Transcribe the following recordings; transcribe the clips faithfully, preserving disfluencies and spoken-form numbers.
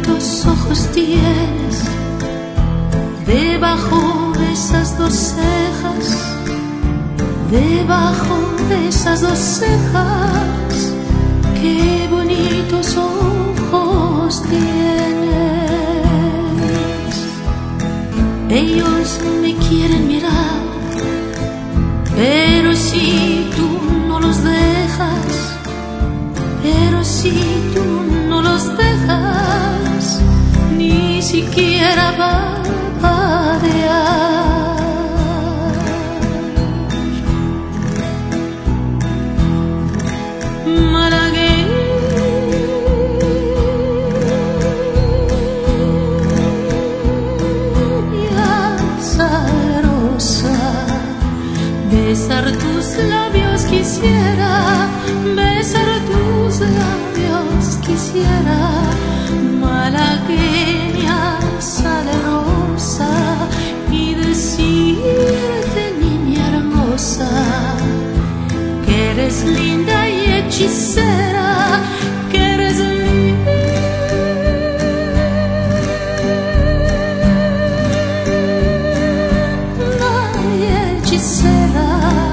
bonitos ojos tienes debajo de esas dos cejas, debajo de esas dos cejas. Qué bonitos ojos tienes. Ellos me quieren mirar, pero si tú no los dejas, pero si tú no los dejas, ni siquiera parpadear. Malagueña salerosa, besar tus labios quisiera, besar tus labios quisiera. Malagueña salerosa, y decirte, niña hermosa, que eres linda y hechicera, que eres linda y hechicera.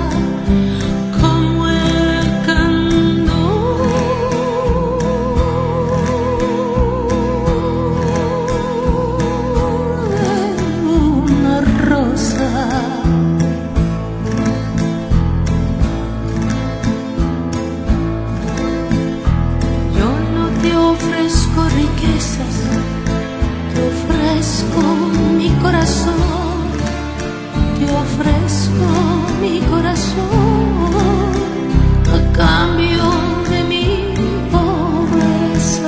Te ofrezco mi corazón, te ofrezco mi corazón a cambio de mi pobreza.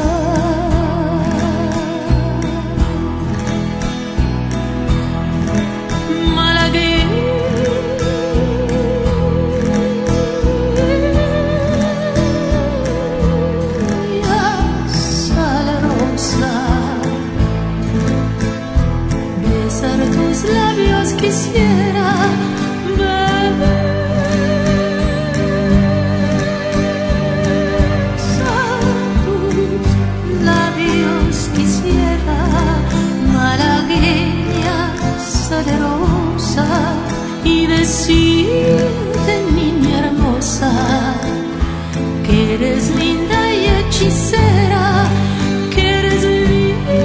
Malagueña salerosa, besar tus labios quisiera, besar tus labios quisiera. Malagueña salerosa, y decirte, niña hermosa, que eres linda y hechicera, que eres linda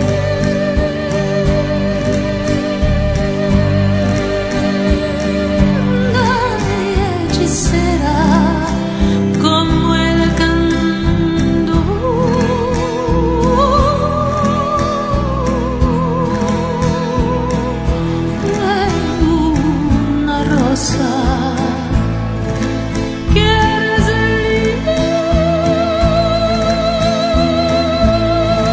y hechicera, como el candor de una rosa.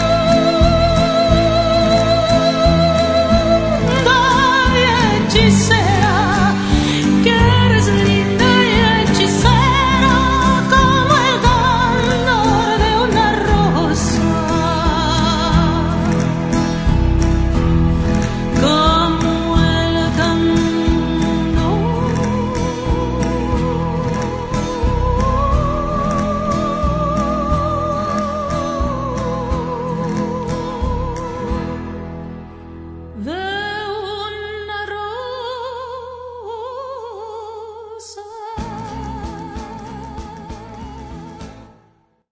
She said